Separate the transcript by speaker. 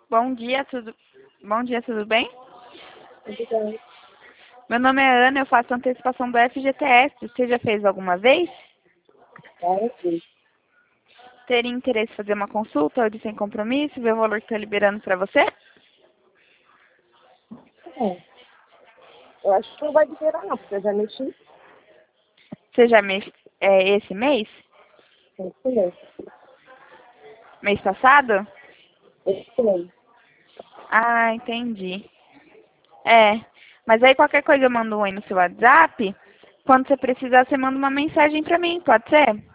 Speaker 1: Bom dia, Bom dia, tudo bem?
Speaker 2: Tudo bem.
Speaker 1: Meu nome é Ana, eu faço antecipação do FGTS. Você já fez alguma vez?
Speaker 2: Sim.
Speaker 1: Teria interesse em fazer uma consulta hoje sem compromisso, ver o valor que está liberando para você?
Speaker 2: É. Eu acho que não vai liberar não, porque eu já mexi.
Speaker 1: Você já esse mês?
Speaker 2: Esse mês.
Speaker 1: Mês passado?
Speaker 2: Esse mês.
Speaker 1: Ah, entendi. É, mas aí qualquer coisa eu mando um aí no seu WhatsApp. Quando você precisar, você manda uma mensagem para mim, pode ser?